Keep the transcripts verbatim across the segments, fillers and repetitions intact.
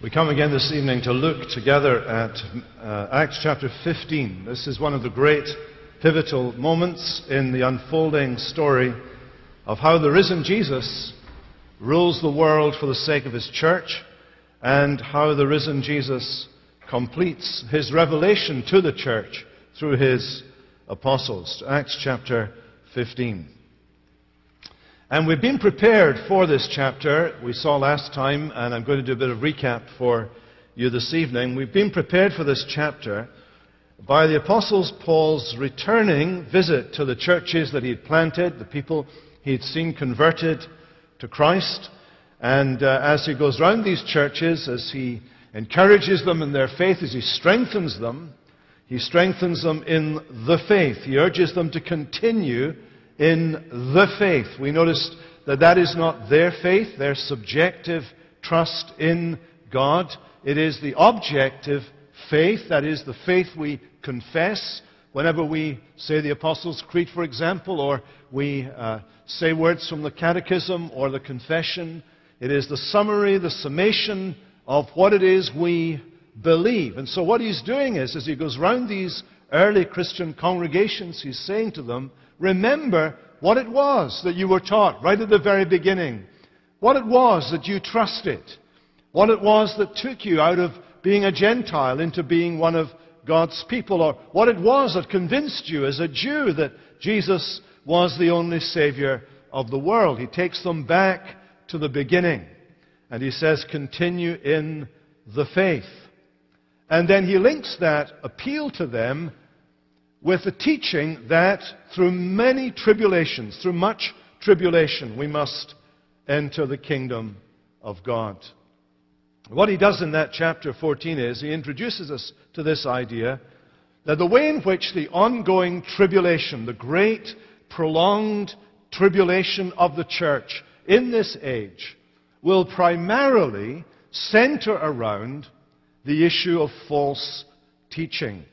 We come again this evening to look together at uh, Acts chapter fifteen. This is one of the great pivotal moments in the unfolding story of how the risen Jesus rules the world for the sake of his church, and how the risen Jesus completes his revelation to the church through his apostles. Acts chapter fifteen. And we've been prepared for this chapter, we saw last time, and I'm going to do a bit of recap for you this evening. We've been prepared for this chapter by the Apostle Paul's returning visit to the churches that he had planted, the people he had seen converted to Christ. And uh, as he goes round these churches, as he encourages them in their faith, as he strengthens them, he strengthens them in the faith. He urges them to continue in the faith. We noticed that that is not their faith, their subjective trust in God. It is the objective faith, that is the faith we confess whenever we say the Apostles' Creed, for example, or we uh, say words from the Catechism or the Confession. It is the summary, the summation of what it is we believe. And so what he's doing is, as he goes round these early Christian congregations, he's saying to them, remember what it was that you were taught right at the very beginning. What it was that you trusted. What it was that took you out of being a Gentile into being one of God's people. Or what it was that convinced you as a Jew that Jesus was the only Savior of the world. He takes them back to the beginning. And he says, continue in the faith. And then he links that appeal to them with the teaching that through many tribulations, through much tribulation, we must enter the kingdom of God. What he does in that chapter fourteen is he introduces us to this idea that the way in which the ongoing tribulation, the great prolonged tribulation of the church in this age, will primarily center around the issue of false teaching.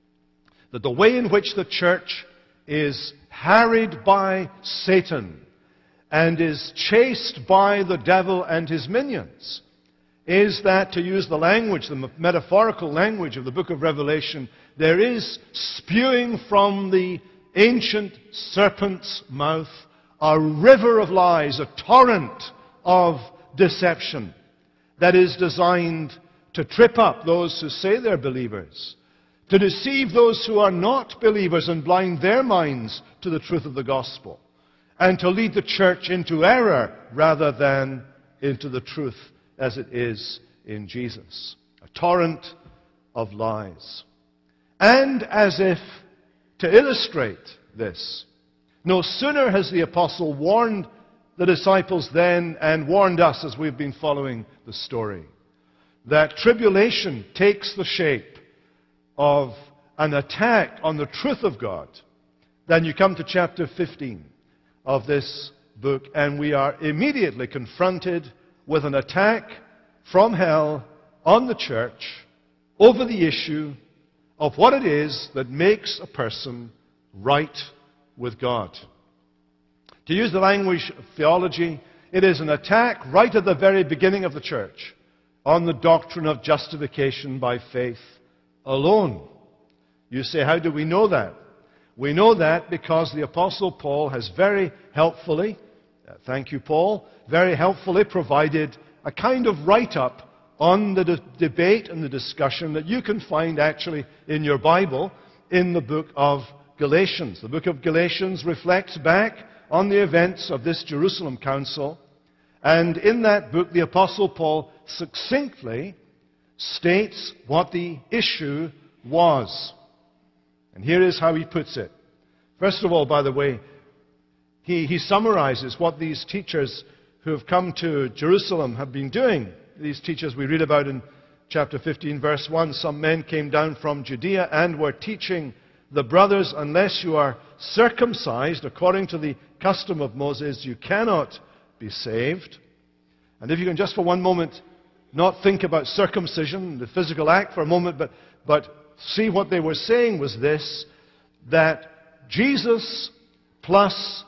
That the way in which the church is harried by Satan and is chased by the devil and his minions is that, to use the language, the metaphorical language of the book of Revelation, there is spewing from the ancient serpent's mouth a river of lies, a torrent of deception that is designed to trip up those who say they're believers, to deceive those who are not believers and blind their minds to the truth of the gospel, and to lead the church into error rather than into the truth as it is in Jesus. A torrent of lies. And as if to illustrate this, no sooner has the apostle warned the disciples then and warned us as we've been following the story, that tribulation takes the shape of an attack on the truth of God. Then you come to chapter fifteen of this book, and we are immediately confronted with an attack from hell on the church over the issue of what it is that makes a person right with God. To use the language of theology, it is an attack right at the very beginning of the church on the doctrine of justification by faith alone. You say, how do we know that? We know that because the Apostle Paul has very helpfully, uh, thank you Paul, very helpfully provided a kind of write-up on the de- debate and the discussion that you can find actually in your Bible in the book of Galatians. The book of Galatians reflects back on the events of this Jerusalem Council, and in that book the Apostle Paul succinctly states what the issue was. And here is how he puts it. First of all, by the way, he, he summarizes what these teachers who have come to Jerusalem have been doing. These teachers we read about in chapter fifteen, verse one. Some men came down from Judea and were teaching the brothers, unless you are circumcised according to the custom of Moses, you cannot be saved. And if you can just for one moment not think about circumcision, the physical act for a moment, but, but see what they were saying was this, that Jesus plus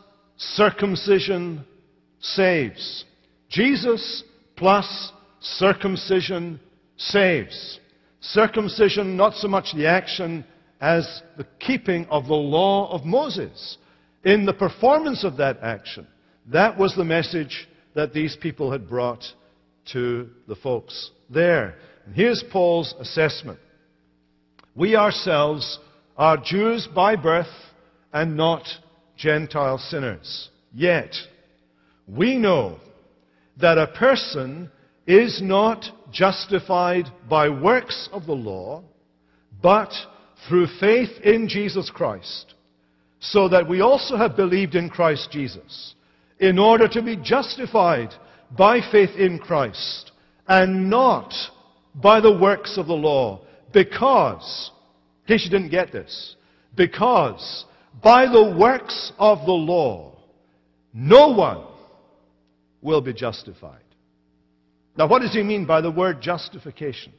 circumcision saves. Jesus plus circumcision saves. Circumcision, not so much the action as the keeping of the law of Moses. In the performance of that action, that was the message that these people had brought to the folks there. And here's Paul's assessment. We ourselves are Jews by birth and not Gentile sinners. Yet, we know that a person is not justified by works of the law, but through faith in Jesus Christ, so that we also have believed in Christ Jesus, in order to be justified by faith in Christ, and not by the works of the law, because, in case you didn't get this, because by the works of the law, no one will be justified. Now, what does he mean by the word justification?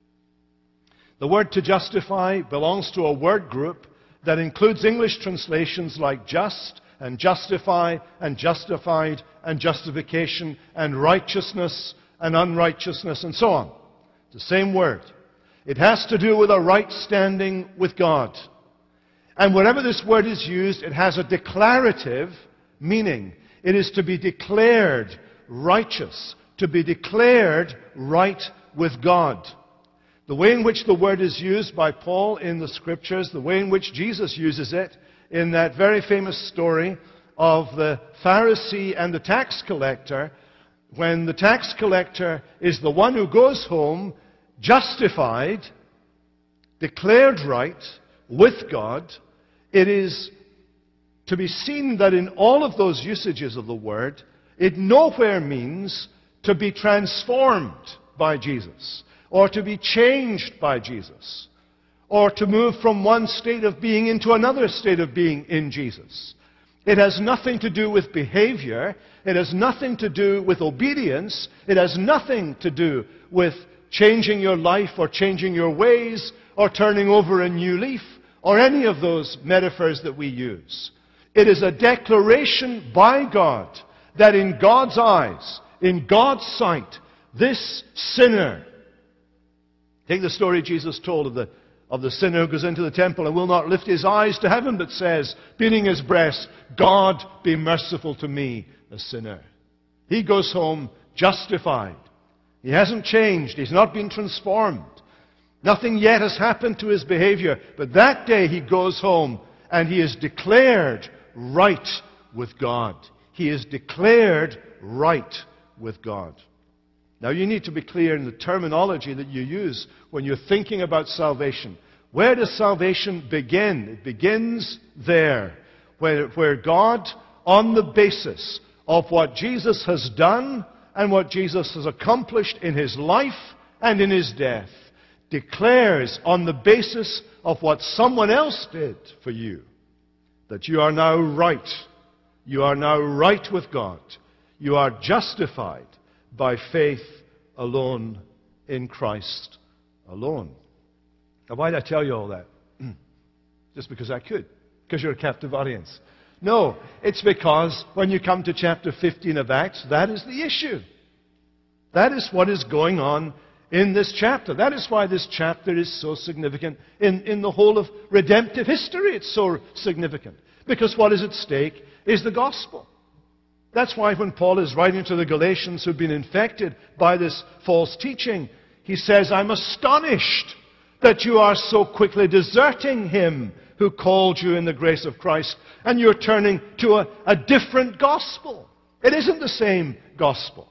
The word to justify belongs to a word group that includes English translations like just and justify and justified and justification and righteousness and unrighteousness and so on. It's the same word. It has to do with a right standing with God. And wherever this word is used, it has a declarative meaning. It is to be declared righteous, to be declared right with God. The way in which the word is used by Paul in the Scriptures, the way in which Jesus uses it in that very famous story of the Pharisee and the tax collector, when the tax collector is the one who goes home justified, declared right with God, it is to be seen that in all of those usages of the word, it nowhere means to be transformed by Jesus, or to be changed by Jesus, or to move from one state of being into another state of being in Jesus. It has nothing to do with behavior. It has nothing to do with obedience. It has nothing to do with changing your life or changing your ways or turning over a new leaf or any of those metaphors that we use. It is a declaration by God that in God's eyes, in God's sight, this sinner, take the story Jesus told of the, of the sinner who goes into the temple and will not lift his eyes to heaven, but says, beating his breast, God be merciful to me, a sinner. He goes home justified. He hasn't changed. He's not been transformed. Nothing yet has happened to his behavior. But that day he goes home and he is declared right with God. He is declared right with God. Now you need to be clear in the terminology that you use when you're thinking about salvation. Where does salvation begin? It begins there, where, where God, on the basis of what Jesus has done and what Jesus has accomplished in his life and in his death, declares on the basis of what someone else did for you, that you are now right. You are now right with God. You are justified by faith alone in Christ alone. Now, why did I tell you all that? Just because I could. Because you're a captive audience. No, it's because when you come to chapter fifteen of Acts, that is the issue. That is what is going on in this chapter. That is why this chapter is so significant in, in the whole of redemptive history. It's so significant. Because what is at stake is the gospel. That's why when Paul is writing to the Galatians who've been infected by this false teaching, he says, I'm astonished that you are so quickly deserting him who called you in the grace of Christ, and you're turning to a, a different gospel. It isn't the same gospel.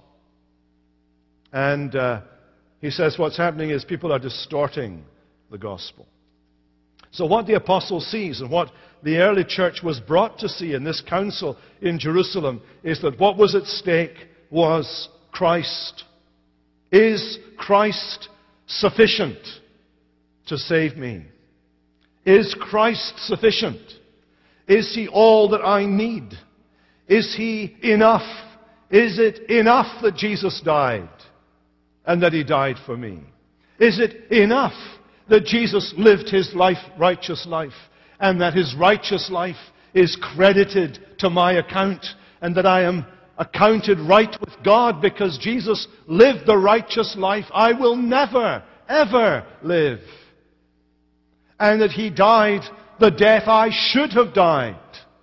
And uh, he says what's happening is people are distorting the gospel. So what the apostle sees and what the early church was brought to see in this council in Jerusalem is that what was at stake was Christ. Is Christ sufficient to save me? Is Christ sufficient? Is he all that I need? Is he enough? Is it enough that Jesus died and that he died for me? Is it enough that Jesus lived his life, righteous life, and that his righteous life is credited to my account, and that I am accounted right with God because Jesus lived the righteous life? I will never ever live, and that he died the death I should have died.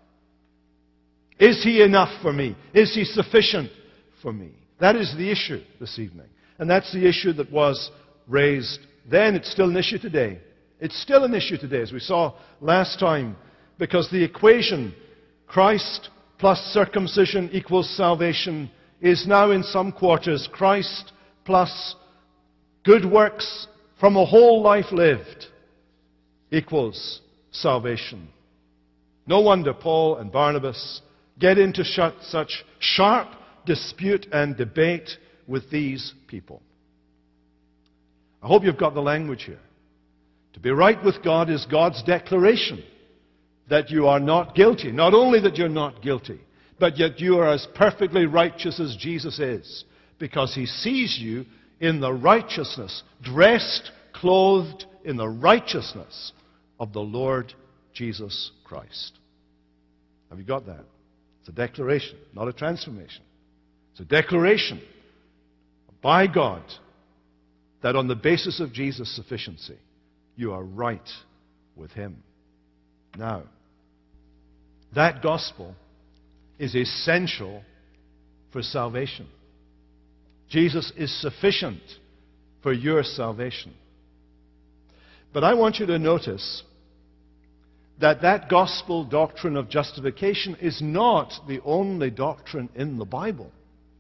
Is he enough for me? Is he sufficient for me? That is the issue this evening. And that's the issue that was raised then. It's still an issue today. It's still an issue today, as we saw last time, because the equation Christ plus circumcision equals salvation is now in some quarters Christ plus good works from a whole life lived equals salvation. No wonder Paul and Barnabas get into such sharp dispute and debate with these people. I hope you've got the language here. To be right with God is God's declaration that you are not guilty. Not only that you're not guilty, but yet you are as perfectly righteous as Jesus is, because he sees you in the righteousness, dressed, clothed in the righteousness of the Lord Jesus Christ. Have you got that? It's a declaration, not a transformation. It's a declaration by God that on the basis of Jesus' sufficiency, you are right with him. Now, that gospel is essential for salvation. Jesus is sufficient for your salvation. But I want you to notice that that gospel doctrine of justification is not the only doctrine in the Bible.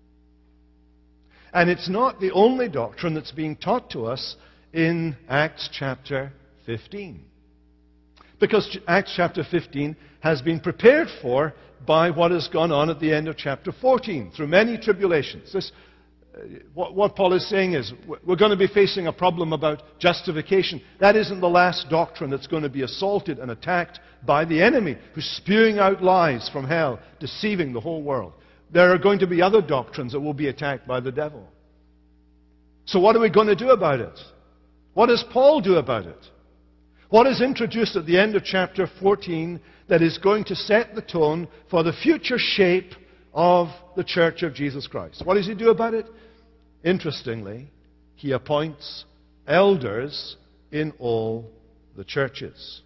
And it's not the only doctrine that's being taught to us in Acts chapter fifteen. Because Acts chapter fifteen has been prepared for by what has gone on at the end of chapter fourteen, through many tribulations. This, uh, what, what Paul is saying is, we're going to be facing a problem about justification. That isn't the last doctrine that's going to be assaulted and attacked by the enemy, who's spewing out lies from hell, deceiving the whole world. There are going to be other doctrines that will be attacked by the devil. So what are we going to do about it? What does Paul do about it? What is introduced at the end of chapter fourteen that is going to set the tone for the future shape of the Church of Jesus Christ? What does he do about it? Interestingly, he appoints elders in all the churches.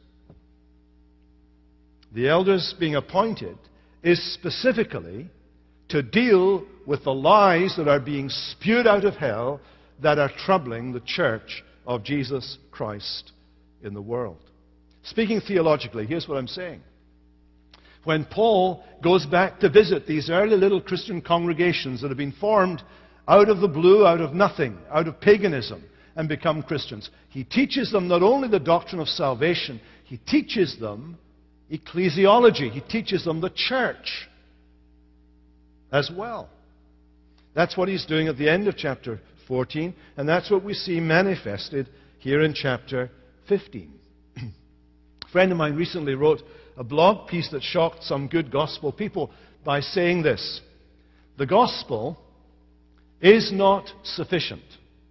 The elders being appointed is specifically to deal with the lies that are being spewed out of hell that are troubling the church of Jesus Christ in the world. Speaking theologically, here's what I'm saying. When Paul goes back to visit these early little Christian congregations that have been formed out of the blue, out of nothing, out of paganism, and become Christians, he teaches them not only the doctrine of salvation, he teaches them ecclesiology. He teaches them the church as well. That's what he's doing at the end of chapter fourteen, and that's what we see manifested here in chapter fifteen. A friend of mine recently wrote a blog piece that shocked some good gospel people by saying this: the gospel is not sufficient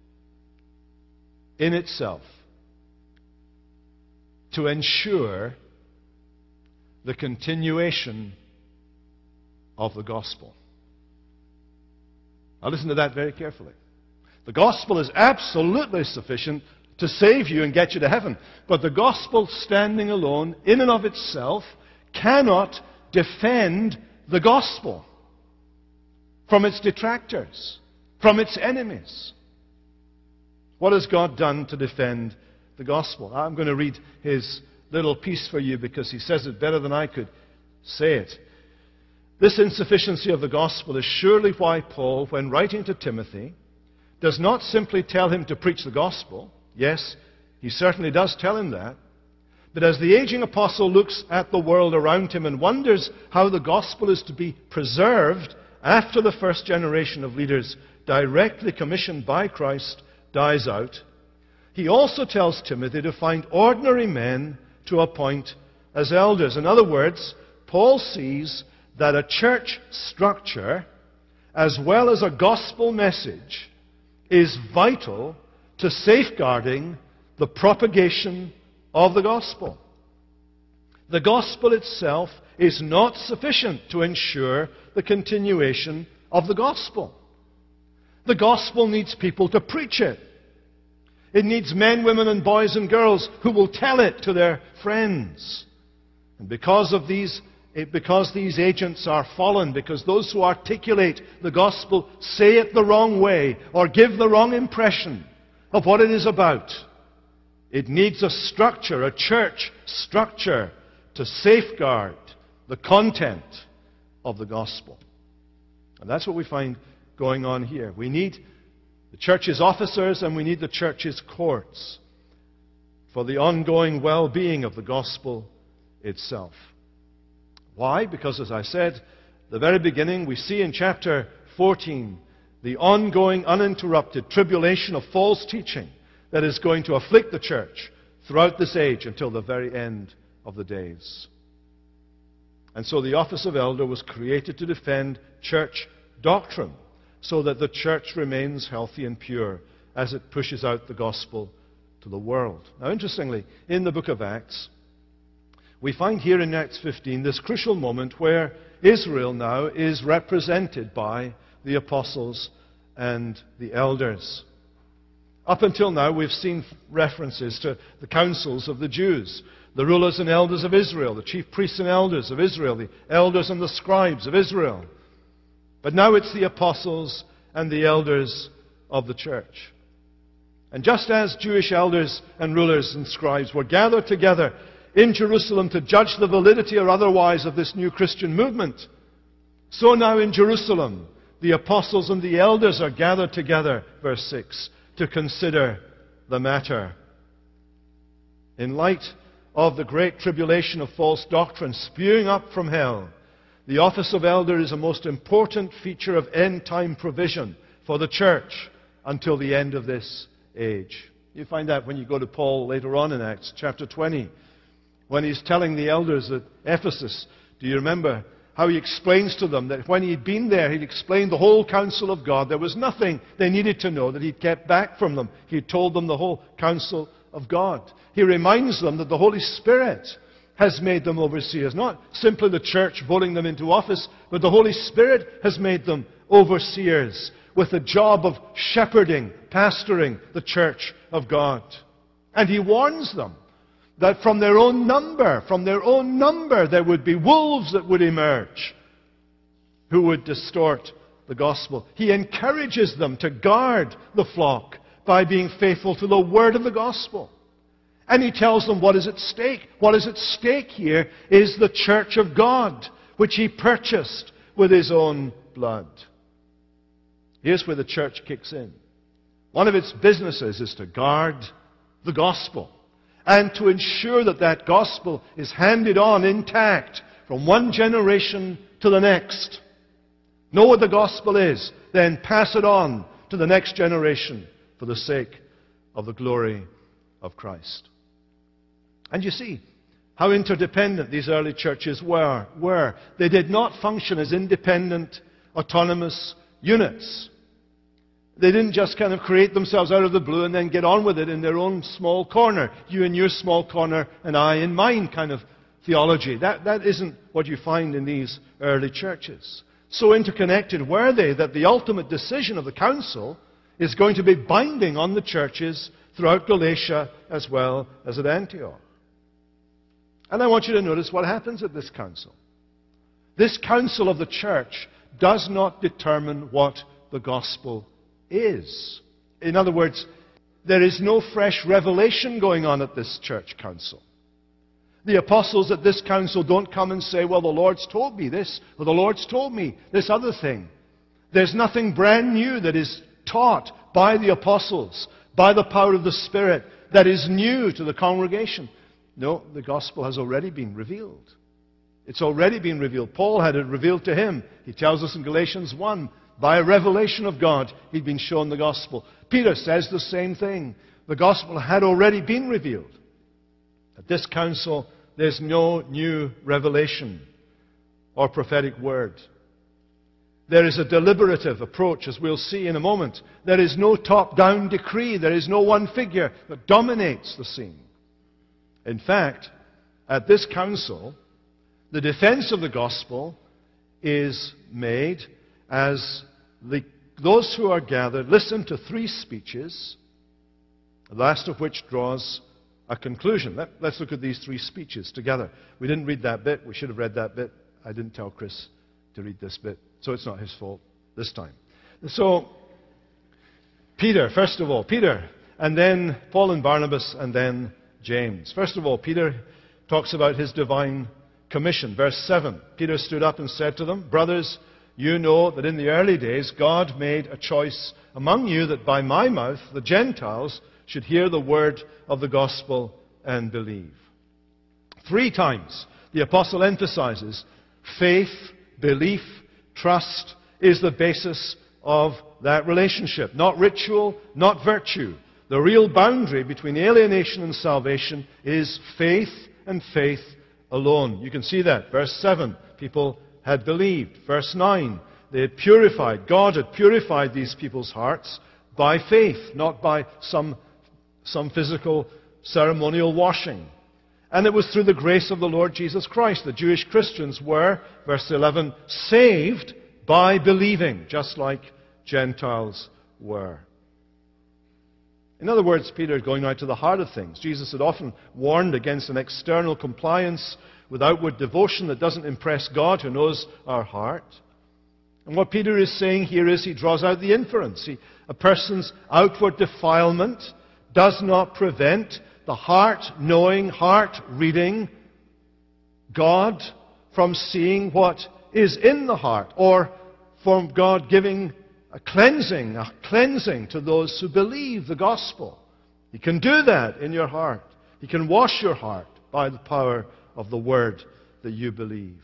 in itself to ensure the continuation of the gospel. Now listen to that very carefully. The gospel is absolutely sufficient to save you and get you to heaven. But the gospel standing alone, in and of itself, cannot defend the gospel from its detractors, from its enemies. What has God done to defend the gospel? I'm going to read his little piece for you because he says it better than I could say it. This insufficiency of the gospel is surely why Paul, when writing to Timothy, does not simply tell him to preach the gospel. Yes, he certainly does tell him that. But as the aging apostle looks at the world around him and wonders how the gospel is to be preserved after the first generation of leaders directly commissioned by Christ dies out, he also tells Timothy to find ordinary men to appoint as elders. In other words, Paul sees that a church structure, as well as a gospel message, is vital to safeguarding the propagation of the gospel. The gospel itself is not sufficient to ensure the continuation of the gospel. The gospel needs people to preach it. It needs men, women, and boys and girls who will tell it to their friends. And because of these, because these agents are fallen, because those who articulate the gospel say it the wrong way or give the wrong impression of what it is about, it needs a structure, a church structure, to safeguard the content of the gospel. And that's what we find going on here. We need the church's officers and we need the church's courts for the ongoing well-being of the gospel itself. Why? Because, as I said, the very beginning, we see in chapter fourteen the ongoing, uninterrupted tribulation of false teaching that is going to afflict the church throughout this age until the very end of the days. And so the office of elder was created to defend church doctrine, so that the church remains healthy and pure as it pushes out the gospel to the world. Now, interestingly, in the book of Acts, we find here in Acts fifteen this crucial moment where Israel now is represented by the apostles and the elders. Up until now, we've seen references to the councils of the Jews, the rulers and elders of Israel, the chief priests and elders of Israel, the elders and the scribes of Israel. But now it's the apostles and the elders of the church. And just as Jewish elders and rulers and scribes were gathered together in Jerusalem to judge the validity or otherwise of this new Christian movement, so now in Jerusalem, the apostles and the elders are gathered together, verse six, to consider the matter. In light of the great tribulation of false doctrine spewing up from hell, the office of elder is a most important feature of end-time provision for the church until the end of this age. You find that when you go to Paul later on in Acts chapter twenty, when he's telling the elders at Ephesus, do you remember how he explains to them that when he'd been there, he'd explained the whole counsel of God. There was nothing they needed to know that he'd kept back from them. He'd told them the whole counsel of God. He reminds them that the Holy Spirit has made them overseers. Not simply the church voting them into office, but the Holy Spirit has made them overseers with the job of shepherding, pastoring the church of God. And he warns them that from their own number, from their own number, there would be wolves that would emerge who would distort the gospel. He encourages them to guard the flock by being faithful to the word of the gospel. And he tells them what is at stake. What is at stake here is the church of God, which he purchased with his own blood. Here's where the church kicks in. One of its businesses is to guard the gospel and to ensure that that gospel is handed on intact from one generation to the next. Know what the gospel is, then pass it on to the next generation for the sake of the glory of Christ. And you see how interdependent these early churches were. were. They did not function as independent, autonomous units. They didn't just kind of create themselves out of the blue and then get on with it in their own small corner. You in your small corner and I in mine kind of theology. That, that isn't what you find in these early churches. So interconnected were they that the ultimate decision of the council is going to be binding on the churches throughout Galatia as well as at Antioch. And I want you to notice what happens at this council. This council of the church does not determine what the gospel is. In other words, there is no fresh revelation going on at this church council. The apostles at this council don't come and say, well, the Lord's told me this, or the Lord's told me this other thing. There's nothing brand new that is taught by the apostles, by the power of the Spirit, that is new to the congregation. No, the gospel has already been revealed. It's already been revealed. Paul had it revealed to him. He tells us in Galatians one, by a revelation of God, he'd been shown the gospel. Peter says the same thing. The gospel had already been revealed. At this council, there's no new revelation or prophetic word. There is a deliberative approach, as we'll see in a moment. There is no top-down decree. There is no one figure that dominates the scene. In fact, at this council, the defense of the gospel is made as the, those who are gathered listen to three speeches the last of which draws a conclusion. Let, let's look at these three speeches together. We didn't read that bit. We should have read that bit. I didn't tell Chris to read this bit, so it's not his fault this time. So, Peter, first of all, Peter, and then Paul and Barnabas, and then James. First of all, Peter talks about his divine commission. Verse seven, Peter stood up and said to them, "Brothers, you know that in the early days God made a choice among you that by my mouth the Gentiles should hear the word of the gospel and believe." Three times the apostle emphasizes faith, belief, trust is the basis of that relationship. Not ritual, not virtue. The real boundary between alienation and salvation is faith and faith alone. You can see that. Verse seven, people had believed. Verse nine, they had purified. God had purified these people's hearts by faith, not by some, some physical ceremonial washing. And it was through the grace of the Lord Jesus Christ. The Jewish Christians were, verse eleven, saved by believing, just like Gentiles were. In other words, Peter is going now to the heart of things. Jesus had often warned against an external compliance with outward devotion that doesn't impress God, who knows our heart. And what Peter is saying here is he draws out the inference. He, a person's outward defilement does not prevent the heart knowing, heart reading God from seeing what is in the heart, or from God giving a cleansing, a cleansing to those who believe the gospel. He can do that in your heart. He can wash your heart by the power of the word that you believe.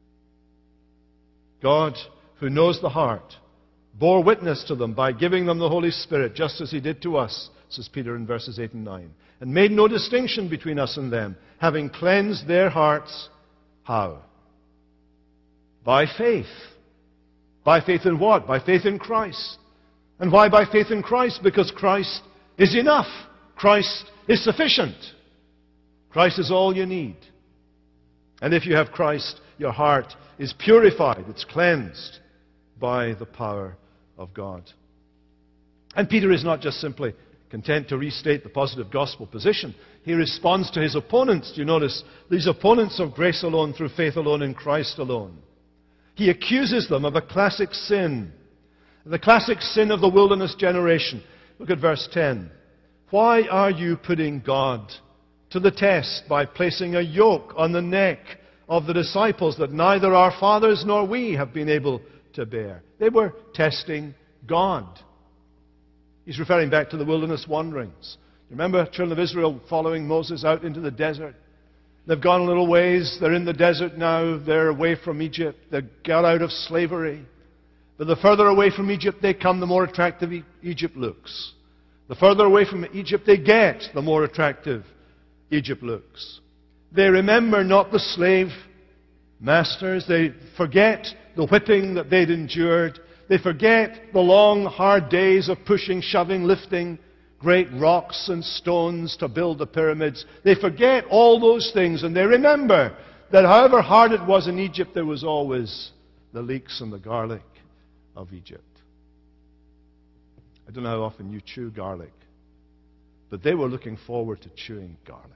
God, who knows the heart, bore witness to them by giving them the Holy Spirit, just as he did to us, says Peter in verses eight and nine, and made no distinction between us and them, having cleansed their hearts. How? By faith. By faith in what? By faith in Christ. And why by faith in Christ? Because Christ is enough. Christ is sufficient. Christ is all you need. And if you have Christ, your heart is purified. It's cleansed by the power of God. And Peter is not just simply content to restate the positive gospel position. He responds to his opponents. Do you notice? These opponents of grace alone, through faith alone, in Christ alone. He accuses them of a classic sin. The classic sin of the wilderness generation. Look at verse ten. Why are you putting God to the test by placing a yoke on the neck of the disciples that neither our fathers nor we have been able to bear? They were testing God. He's referring back to the wilderness wanderings. Remember children of Israel following Moses out into the desert? They've gone a little ways. They're in the desert now. They're away from Egypt. They've got out of slavery. But the further away from Egypt they come, the more attractive Egypt looks. The further away from Egypt they get, the more attractive Egypt looks. They remember not the slave masters. They forget the whipping that they'd endured. They forget the long, hard days of pushing, shoving, lifting great rocks and stones to build the pyramids. They forget all those things, and they remember that however hard it was in Egypt, there was always the leeks and the garlic of Egypt. I don't know how often you chew garlic, but they were looking forward to chewing garlic.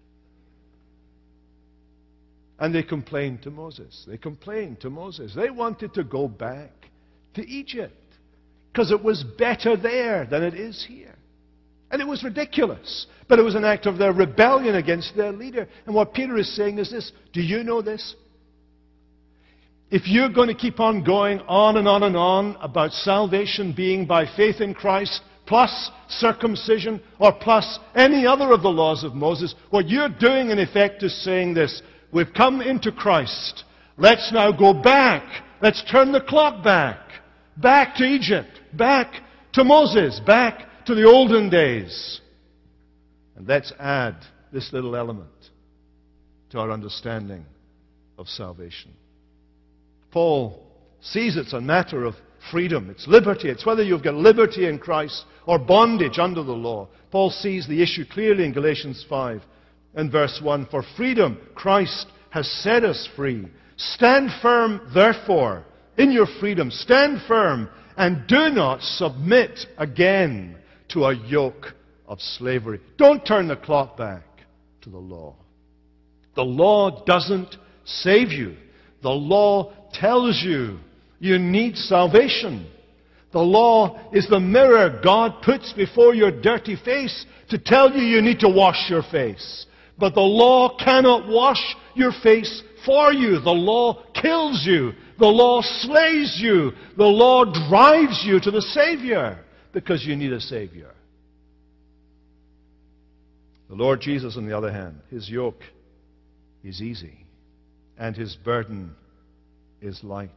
And they complained to Moses. They complained to Moses. They wanted to go back to Egypt because it was better there than it is here. And it was ridiculous. But it was an act of their rebellion against their leader. And what Peter is saying is this. Do you know this? If you're going to keep on going on and on and on about salvation being by faith in Christ, plus circumcision, or plus any other of the laws of Moses, what you're doing in effect is saying this. We've come into Christ. Let's now go back. Let's turn the clock back. Back to Egypt. Back to Moses. Back to the olden days. And let's add this little element to our understanding of salvation. Paul sees it's a matter of freedom. It's liberty. It's whether you've got liberty in Christ or bondage under the law. Paul sees the issue clearly in Galatians five and verse one. For freedom Christ has set us free. Stand firm, therefore, in your freedom. Stand firm and do not submit again to a yoke of slavery. Don't turn the clock back to the law. The law doesn't save you. The law tells you you need salvation. The law is the mirror God puts before your dirty face to tell you you need to wash your face. But the law cannot wash your face for you. The law kills you. The law slays you. The law drives you to the Savior because you need a Savior. The Lord Jesus, on the other hand, His yoke is easy and His burden is light.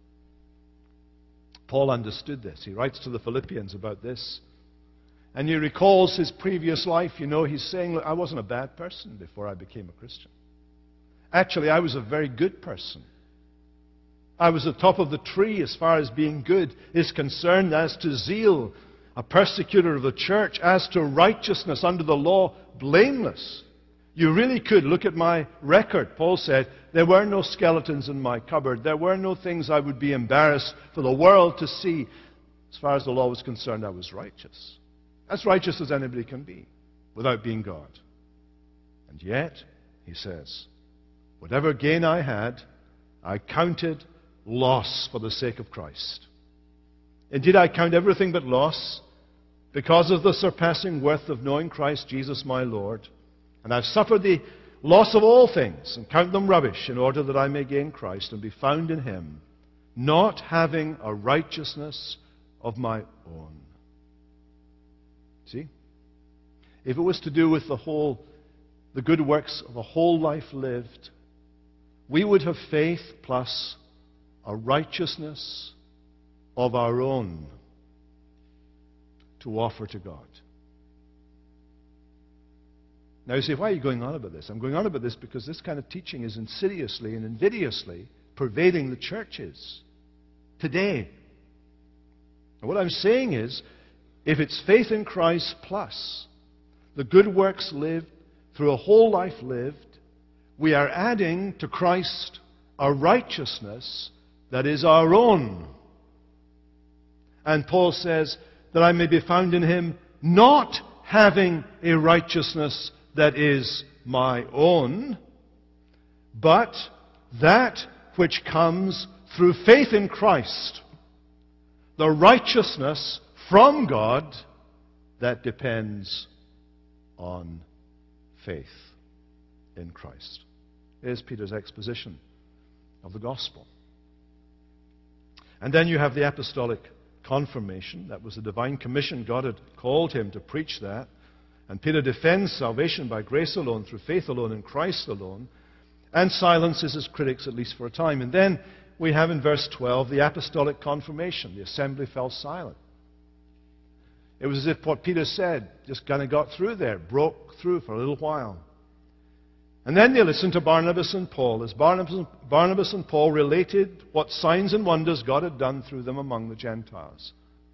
Paul understood this. He writes to the Philippians about this. And he recalls his previous life. You know, he's saying, look, I wasn't a bad person before I became a Christian. Actually, I was a very good person. I was at the top of the tree as far as being good is concerned, as to zeal, a persecutor of the church, as to righteousness under the law, blameless. You really could look at my record. Paul said, there were no skeletons in my cupboard. There were no things I would be embarrassed for the world to see. As far as the law was concerned, I was righteous. As righteous as anybody can be, without being God. And yet, he says, whatever gain I had, I counted loss for the sake of Christ. Indeed, I count everything but loss because of the surpassing worth of knowing Christ Jesus my Lord. And I've suffered the loss of all things and count them rubbish in order that I may gain Christ and be found in Him, not having a righteousness of my own. See? If it was to do with the whole, the good works of a whole life lived, we would have faith plus a righteousness of our own to offer to God. Now you say, why are you going on about this? I'm going on about this because this kind of teaching is insidiously and invidiously pervading the churches today. And what I'm saying is, if it's faith in Christ plus the good works lived through a whole life lived, we are adding to Christ a righteousness that is our own. And Paul says that I may be found in Him, not having a righteousness that is my own, but that which comes through faith in Christ, the righteousness from God that depends on faith in Christ. Here's Peter's exposition of the gospel. And then you have the apostolic confirmation. That was the divine commission. God had called him to preach that. And Peter defends salvation by grace alone, through faith alone, in Christ alone, and silences his critics, at least for a time. And then we have in verse twelve the apostolic confirmation. The assembly fell silent. It was as if what Peter said just kind of got through there, broke through for a little while. And then they listened to Barnabas and Paul, as Barnabas, Barnabas and Paul related what signs and wonders God had done through them among the Gentiles.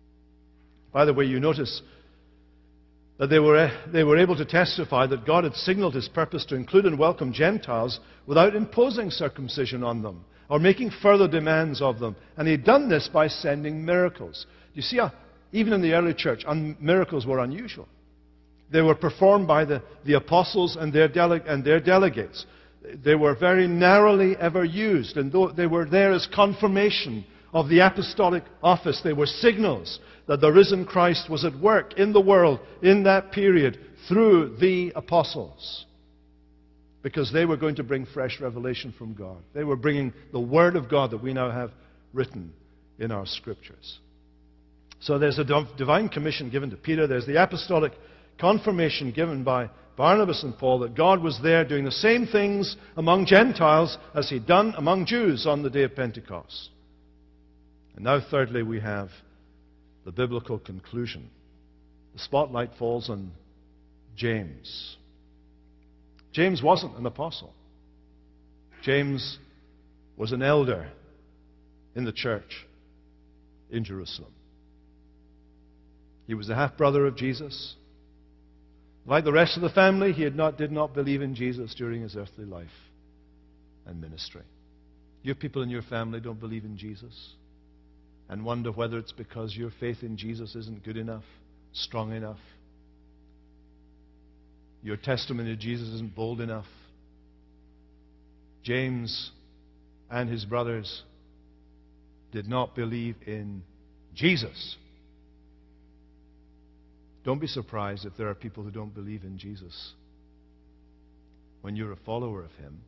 By the way, you notice that they were, they were able to testify that God had signaled His purpose to include and welcome Gentiles without imposing circumcision on them or making further demands of them. And He had done this by sending miracles. You see, even in the early church, miracles were unusual. They were performed by the, the apostles and their, dele- and their delegates. They were very narrowly ever used, and though they were there as confirmation of the apostolic office, they were signals that the risen Christ was at work in the world in that period through the apostles. Because they were going to bring fresh revelation from God. They were bringing the Word of God that we now have written in our Scriptures. So there's a divine commission given to Peter. There's the apostolic confirmation given by Barnabas and Paul that God was there doing the same things among Gentiles as He'd done among Jews on the day of Pentecost. And now, thirdly, we have the biblical conclusion. The spotlight falls on James. James wasn't an apostle. James was an elder in the church in Jerusalem. He was the half-brother of Jesus. Like the rest of the family, he had not, did not believe in Jesus during his earthly life and ministry. You have people in your family don't believe in Jesus and wonder whether it's because your faith in Jesus isn't good enough, strong enough. your testimony of Jesus isn't bold enough. James and his brothers did not believe in Jesus. Don't be surprised if there are people who don't believe in Jesus when you're a follower of him.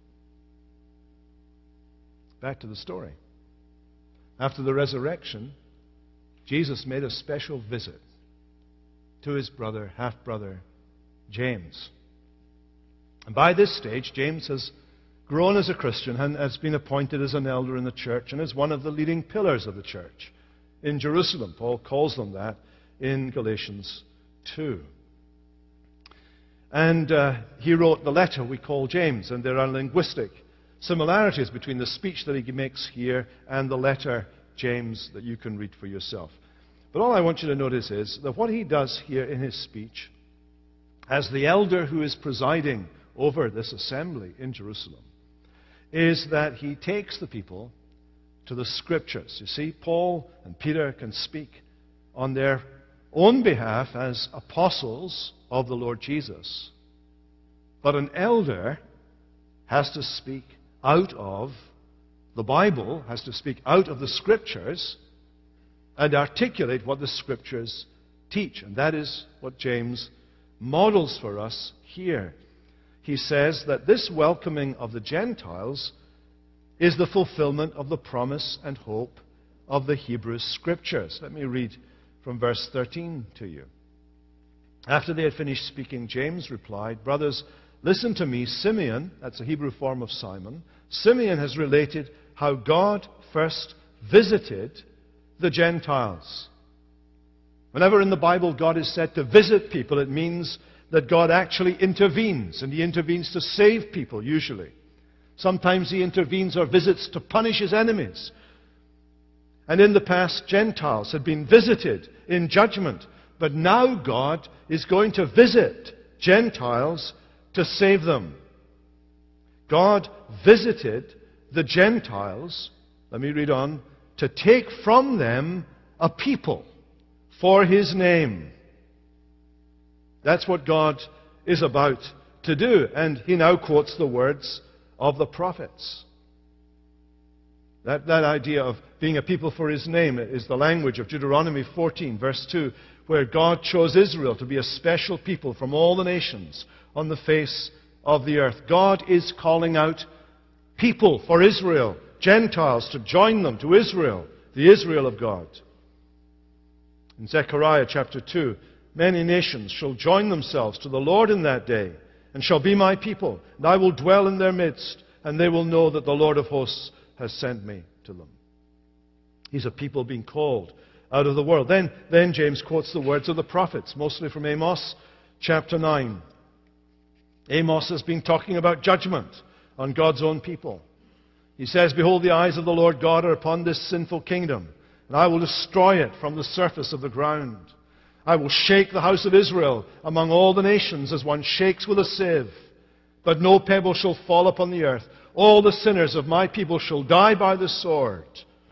Back to the story. After the resurrection, Jesus made a special visit to his brother, half-brother, James. And by this stage, James has grown as a Christian and has been appointed as an elder in the church and is one of the leading pillars of the church in Jerusalem. Paul calls them that in Galatians two. And uh, he wrote the letter we call James, and there are linguistic similarities between the speech that he makes here and the letter James that you can read for yourself. But all I want you to notice is that what he does here in his speech, as the elder who is presiding over this assembly in Jerusalem, is that he takes the people to the Scriptures. You see, Paul and Peter can speak on their own behalf as apostles of the Lord Jesus. But an elder has to speak out of the Bible, has to speak out of the Scriptures and articulate what the Scriptures teach. And that is what James models for us here. He says that this welcoming of the Gentiles is the fulfillment of the promise and hope of the Hebrew Scriptures. Let me read from verse thirteen to you. After they had finished speaking, James replied, "Brothers, listen to me. Simeon," that's a Hebrew form of Simon, "Simeon has related how God first visited the Gentiles." Whenever in the Bible God is said to visit people, it means that God actually intervenes, and he intervenes to save people, usually. Sometimes he intervenes or visits to punish his enemies. And in the past, Gentiles had been visited in judgment. But now God is going to visit Gentiles to save them. God visited the Gentiles, let me read on, to take from them a people for his name. That's what God is about to do. And he now quotes the words of the prophets. That, that idea of being a people for his name is the language of Deuteronomy fourteen, verse two, where God chose Israel to be a special people from all the nations on the face of the earth. God is calling out people for Israel, Gentiles, to join them to Israel, the Israel of God. In Zechariah chapter two, many nations shall join themselves to the Lord in that day, and shall be my people, and I will dwell in their midst, and they will know that the Lord of hosts has sent me to them. These are people being called out of the world. Then, then James quotes the words of the prophets, mostly from Amos chapter nine. Amos has been talking about judgment on God's own people. He says, "Behold, the eyes of the Lord God are upon this sinful kingdom, and I will destroy it from the surface of the ground. I will shake the house of Israel among all the nations as one shakes with a sieve. But no pebble shall fall upon the earth. All the sinners of my people shall die by the sword."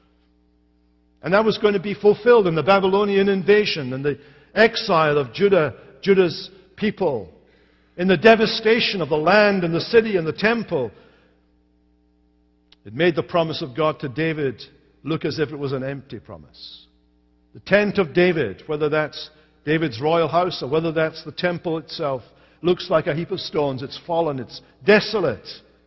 And that was going to be fulfilled in the Babylonian invasion and the exile of Judah, Judah's people, in the devastation of the land and the city and the temple. It made the promise of God to David look as if it was an empty promise. The tent of David, whether that's David's royal house or whether that's the temple itself, looks like a heap of stones. It's fallen. It's desolate.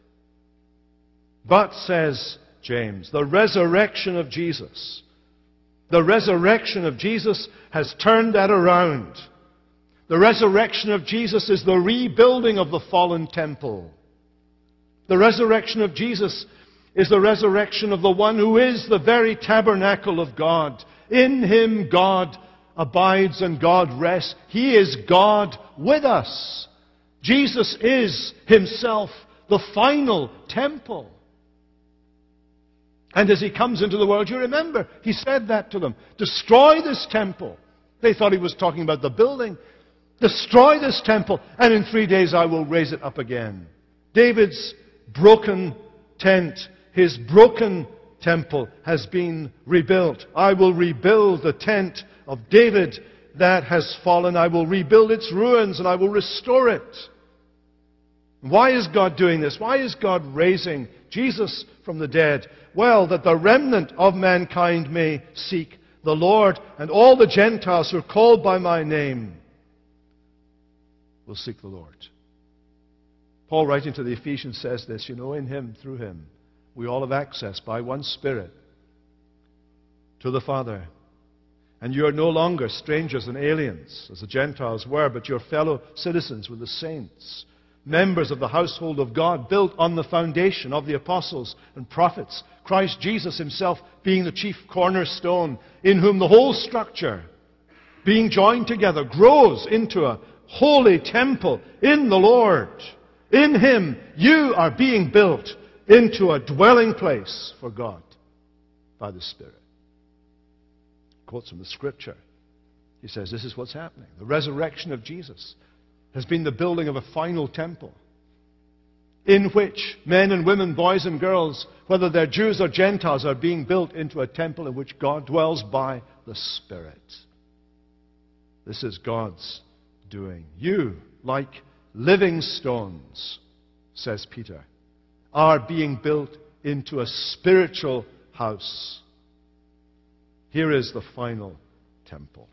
But, says James, the resurrection of Jesus, the resurrection of Jesus has turned that around. The resurrection of Jesus is the rebuilding of the fallen temple. The resurrection of Jesus is the resurrection of the one who is the very tabernacle of God. In him God abides and God rests. He is God with us. Jesus is himself the final temple. And as he comes into the world, you remember, he said that to them. Destroy this temple. They thought he was talking about the building. Destroy this temple, and in three days I will raise it up again. David's broken tent, his broken temple has been rebuilt. I will rebuild the tent of David that has fallen. I will rebuild its ruins, and I will restore it. Why is God doing this? Why is God raising Jesus from the dead? Well, that the remnant of mankind may seek the Lord, and all the Gentiles who are called by my name will seek the Lord. Paul, writing to the Ephesians, says this, you know, in Him, through Him, we all have access by one Spirit to the Father. And you are no longer strangers and aliens, as the Gentiles were, but you're fellow citizens with the saints, members of the household of God, built on the foundation of the apostles and prophets, Christ Jesus Himself being the chief cornerstone, in whom the whole structure, being joined together, grows into a holy temple in the Lord. In Him, you are being built into a dwelling place for God by the Spirit. Quotes from the Scripture. He says, this is what's happening. The resurrection of Jesus has been the building of a final temple in which men and women, boys and girls, whether they're Jews or Gentiles, are being built into a temple in which God dwells by the Spirit. This is God's doing. You, like living stones, says Peter, are being built into a spiritual house. Here is the final temple.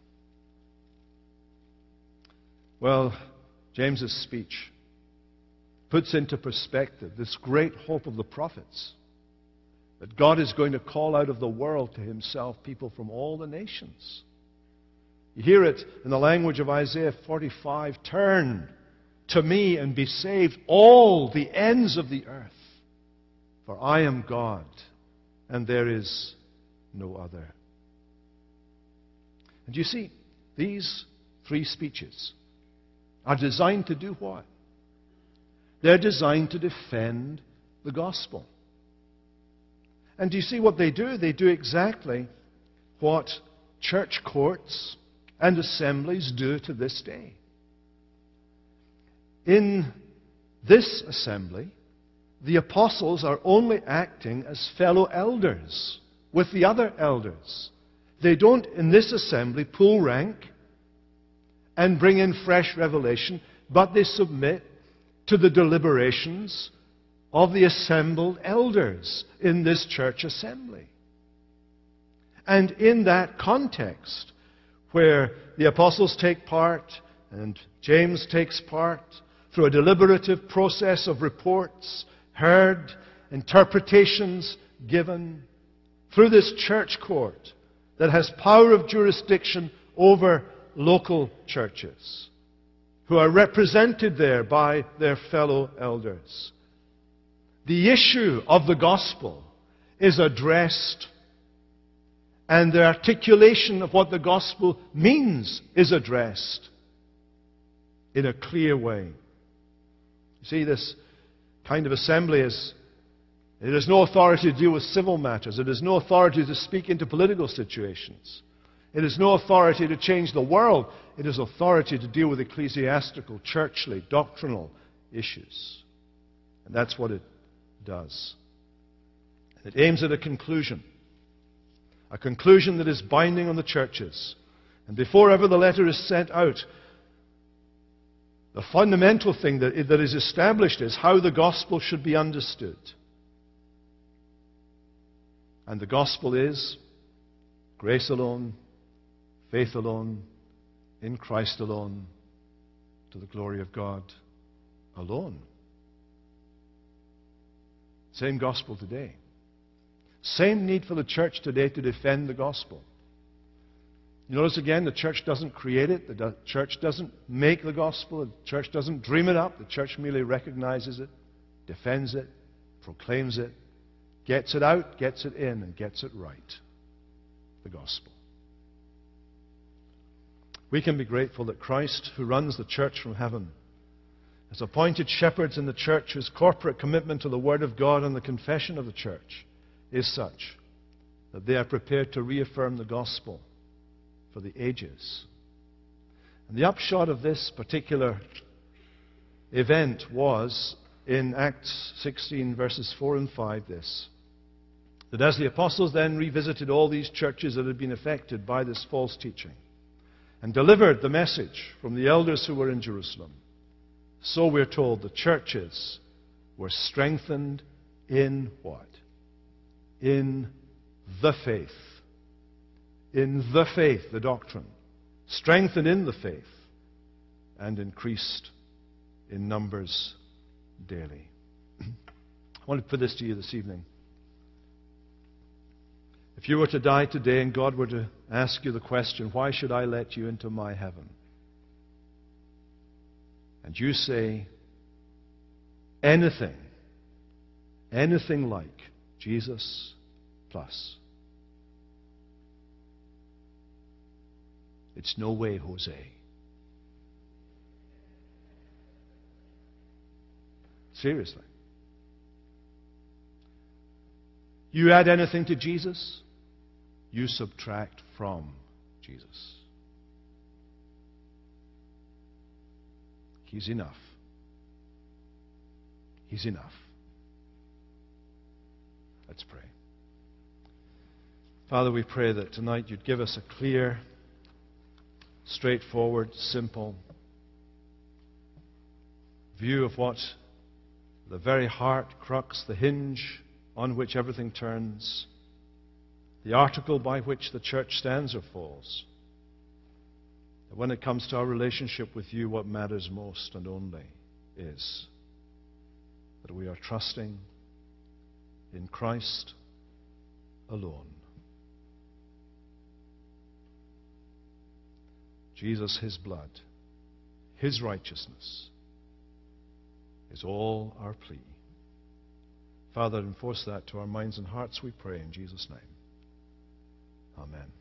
Well, James's speech puts into perspective this great hope of the prophets, that God is going to call out of the world to Himself people from all the nations. You hear it in the language of Isaiah forty-five, turn to me and be saved, all the ends of the earth, for I am God, and there is no other. And you see, these three speeches are designed to do what? They're designed to defend the gospel. And do you see what they do? They do exactly what church courts and assemblies do to this day. In this assembly, the apostles are only acting as fellow elders with the other elders. They don't, in this assembly, pull rank and bring in fresh revelation, but they submit to the deliberations of the assembled elders in this church assembly. And in that context, where the apostles take part and James takes part through a deliberative process of reports heard, interpretations given, through this church court that has power of jurisdiction over local churches, who are represented there by their fellow elders. The issue of the gospel is addressed, and the articulation of what the gospel means is addressed in a clear way. You see, this kind of assembly is, it has no authority to deal with civil matters. It has no authority to speak into political situations. It has no authority to change the world. It has authority to deal with ecclesiastical, churchly, doctrinal issues. And that's what it does. It aims at a conclusion. A conclusion that is binding on the churches. And before ever the letter is sent out, the fundamental thing that, that is established is how the gospel should be understood. And the gospel is grace alone, faith alone, in Christ alone, to the glory of God alone. Same gospel today. Same need for the church today to defend the gospel. You notice again, the church doesn't create it. The church doesn't make the gospel. The church doesn't dream it up. The church merely recognizes it, defends it, proclaims it, gets it out, gets it in, and gets it right. The gospel. We can be grateful that Christ, who runs the church from heaven, has appointed shepherds in the church whose corporate commitment to the Word of God and the confession of the church is such that they are prepared to reaffirm the gospel for the ages. And the upshot of this particular event was, in Acts sixteen, verses four and five, this: that as the apostles then revisited all these churches that had been affected by this false teaching, and delivered the message from the elders who were in Jerusalem, So we're told the churches were strengthened in what? In the faith. In the faith, the doctrine. Strengthened in the faith and increased in numbers daily. I want to put this to you this evening. If you were to die today and God were to ask you the question, why should I let you into my heaven? And you say, anything, anything like Jesus plus. It's no way, Jose. Seriously. You add anything to Jesus, you subtract from Jesus. He's enough. He's enough. Let's pray. Father, we pray that tonight you'd give us a clear, straightforward, simple view of what the very heart, crux, the hinge on which everything turns, the article by which the church stands or falls. That when it comes to our relationship with you, what matters most and only is that we are trusting in Christ alone. Jesus, his blood, his righteousness is all our plea. Father, enforce that to our minds and hearts, we pray in Jesus' name. Amen.